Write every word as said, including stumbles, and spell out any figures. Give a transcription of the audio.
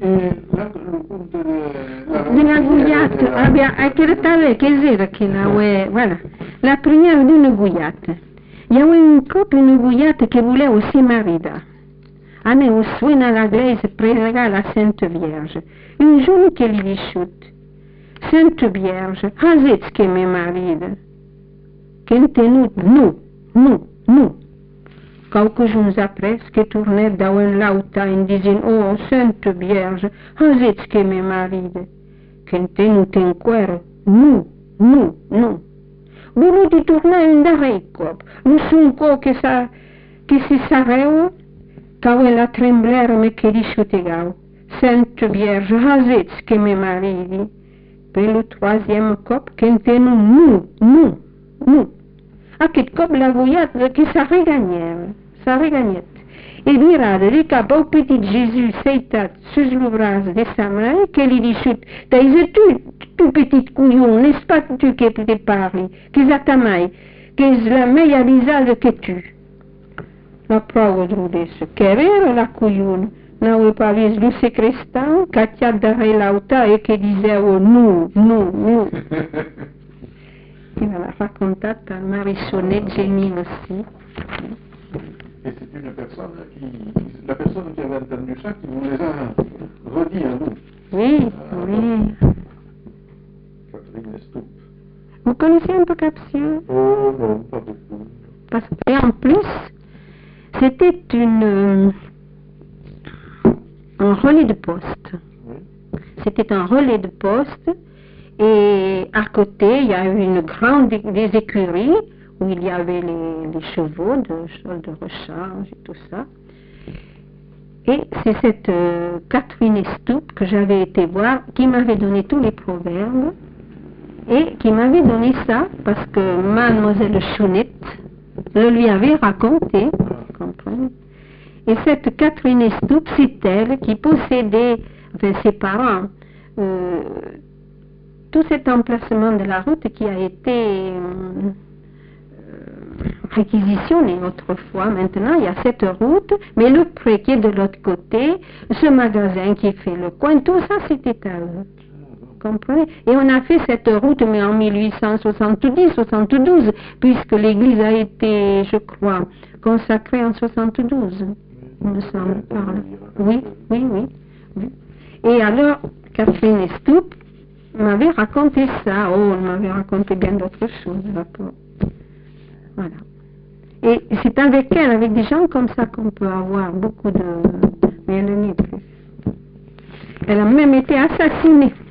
la, le conte de la... De la Gouillate, abbia, anche tale che era che la ue, voilà, la prière d'une Gouillate. Il y a un couple, une Gouillate qui voulait aussi marier. Anne au soin à l'église prega la Sainte Vierge. Un jour qu'elle lui dit, Sainte Vierge, hazet che me maride. Qu'elle tenut, nous, nous, nous. Quelques jours après, que tournait dans un lauta en disant, oh, Sainte Vierge, hazet que me maride. Qu'elle tenut en cuero, nous, nous, nous. Voulu di tornar un darrer cop, lo sunco che sa, che si sareu, cau la tremblere me che discutegau. Sainte Vierge, hazet que me maridi. Per le troisième cop, qu'elle tenut, nous, nous, nous. Aquest cop la Gouillate que sa regagnèrent. Ça regagnait. Et lui rade, lui cap au petit Jésus seitat sus le bras de sa mère, qu'elle lui dit chut, t'as tu, tu petit couillon, n'est-ce pas tu qui te parles, qu'est-ce à ta maille, qu'est-ce la meilleure visage que tu. La preuve de ce qu'era la couillon, n'avait pas vu le sacristain, Katia derrière l'auta et qui disait oh nous, nous, nous. Il a raconté à Marie-Sonnette Génie aussi. Et c'est une personne qui, la personne qui avait entendu ça, qui nous les a redit à nous. Oui, euh, oui. Catherine Stoup. Vous connaissez un peu Capsieux? Oh non, pas beaucoup. Parce que, et en plus, c'était une, un relais de poste. Oui. C'était un relais de poste et à côté, il y avait une grande des écuries où il y avait les, les chevaux de, de recharge et tout ça. Et c'est cette euh, Catherine Stoup que j'avais été voir qui m'avait donné tous les proverbes et qui m'avait donné ça parce que Mademoiselle Chounette le lui avait raconté, vous comprenez. Et cette Catherine Stoup, c'est elle qui possédait, enfin ses parents, euh, tout cet emplacement de la route qui a été euh, réquisitionné autrefois. Maintenant, il y a cette route, mais le pré qui est de l'autre côté, ce magasin qui fait le coin, tout ça c'était à eux. Vous comprenez? Et on a fait cette route, mais en mille huit cent soixante-dix soixante-douze, puisque l'église a été, je crois, consacrée en soixante-douze, il me semble. Oui, oui, oui, oui. Et alors, Catherine Stoup m'avait raconté ça. Oh, elle m'avait raconté bien d'autres choses. Voilà. Et c'est avec elle, avec des gens comme ça, qu'on peut avoir beaucoup de... Mais elle n'est plus. Elle a même été assassinée.